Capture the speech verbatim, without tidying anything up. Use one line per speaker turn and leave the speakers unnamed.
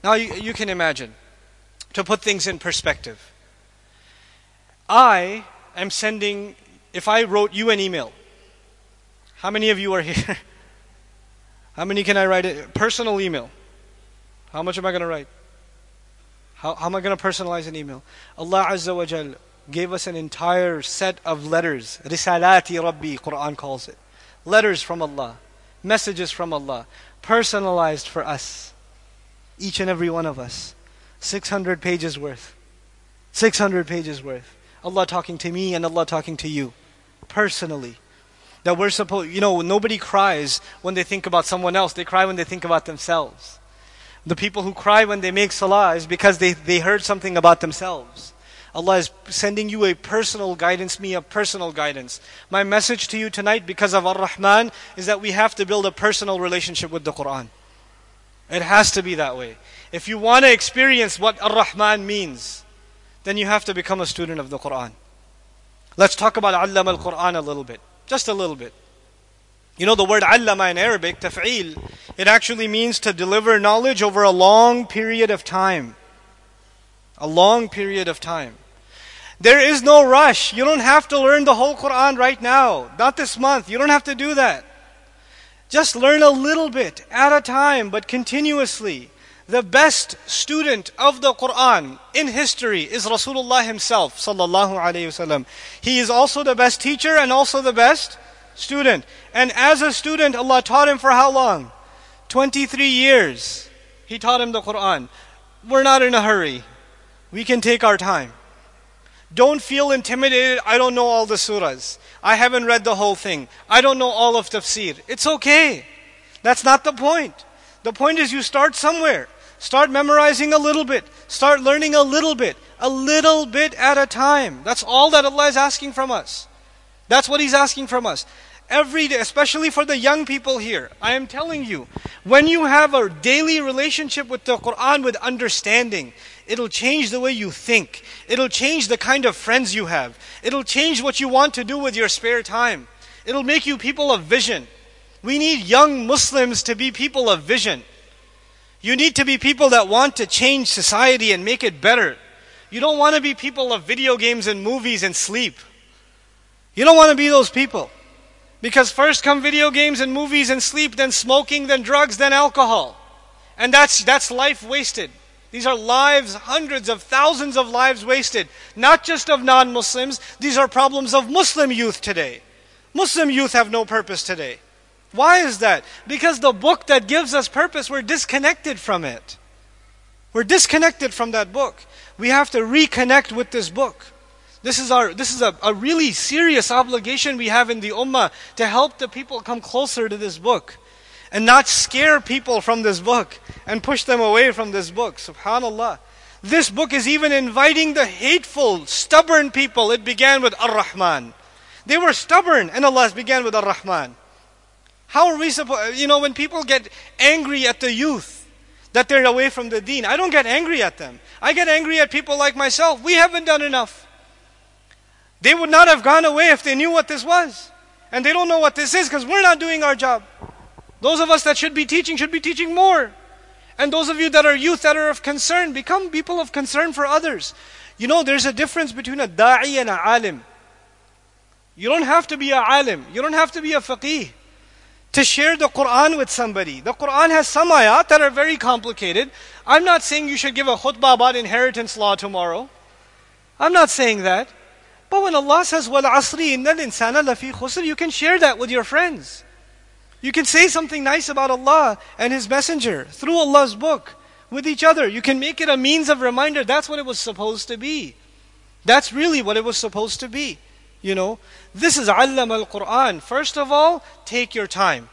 Now you, you can imagine, to put things in perspective. I am sending, if I wrote you an email, how many of you are here? How many can I write a personal email? How much am I going to write? How, how am I going to personalize an email? Allah Azza wa Jal gave us an entire set of letters. Risalati Rabbi, Quran calls it. Letters from Allah. Messages from Allah. Personalized for us. Each and every one of us. six hundred pages worth. six hundred pages worth. Allah talking to me and Allah talking to you. Personally. That we're supposed, you know, nobody cries when they think about someone else. They cry when they think about themselves. The people who cry when they make salah is because they, they heard something about themselves. Allah is sending you a personal guidance, me a personal guidance. My message to you tonight, because of Ar-Rahman, is that we have to build a personal relationship with the Quran. It has to be that way. If you want to experience what Ar-Rahman means, then you have to become a student of the Quran. Let's talk about Allama al-Quran a little bit. Just a little bit. You know the word allama in Arabic, taf'il, it actually means to deliver knowledge over a long period of time. A long period of time. There is no rush. You don't have to learn the whole Quran right now. Not this month. You don't have to do that. Just learn a little bit at a time, but continuously. The best student of the Quran in history is Rasulullah himself, sallallahu alayhi wasallam. He is also the best teacher and also the best student. And as a student, Allah taught him for how long? twenty-three years. He taught him the Quran. We're not in a hurry. We can take our time. Don't feel intimidated. I don't know all the surahs. I haven't read the whole thing. I don't know all of tafsir. It's okay. That's not the point. The point is you start somewhere. Start memorizing a little bit. Start learning a little bit. A little bit at a time. That's all that Allah is asking from us. That's what He's asking from us. Every day, especially for the young people here, I am telling you, when you have a daily relationship with the Quran with understanding, it'll change the way you think. It'll change the kind of friends you have. It'll change what you want to do with your spare time. It'll make you people of vision. We need young Muslims to be people of vision. You need to be people that want to change society and make it better. You don't want to be people of video games and movies and sleep. You don't want to be those people. Because first come video games and movies and sleep, then smoking, then drugs, then alcohol. And that's that's life wasted. These are lives, hundreds of thousands of lives wasted. Not just of non-Muslims. These are problems of Muslim youth today. Muslim youth have no purpose today. Why is that? Because the book that gives us purpose, we're disconnected from it. We're disconnected from that book. We have to reconnect with this book. This is our this is a, a really serious obligation we have in the ummah to help the people come closer to this book. And not scare people from this book and push them away from this book. SubhanAllah. This book is even inviting the hateful, stubborn people. It began with Ar-Rahman. They were stubborn and Allah began with Ar-Rahman. How are we supposed, you know, when people get angry at the youth that they're away from the deen, I don't get angry at them. I get angry at people like myself. We haven't done enough. They would not have gone away if they knew what this was. And they don't know what this is because we're not doing our job. Those of us that should be teaching should be teaching more. And those of you that are youth that are of concern, become people of concern for others. You know, there's a difference between a da'i and a alim. You don't have to be a alim. You don't have to be a faqih to share the Quran with somebody. The Quran has some ayat that are very complicated. I'm not saying you should give a khutbah about inheritance law tomorrow. I'm not saying that. But when Allah says, وَالْعَصْرِ إِنَّ الْإِنسَانَ لَفِي خُسْرٍ, you can share that with your friends. You can say something nice about Allah and His Messenger through Allah's book with each other. You can make it a means of reminder. That's what it was supposed to be. That's really what it was supposed to be. You know, this is Allama al-Quran. First of all, take your time.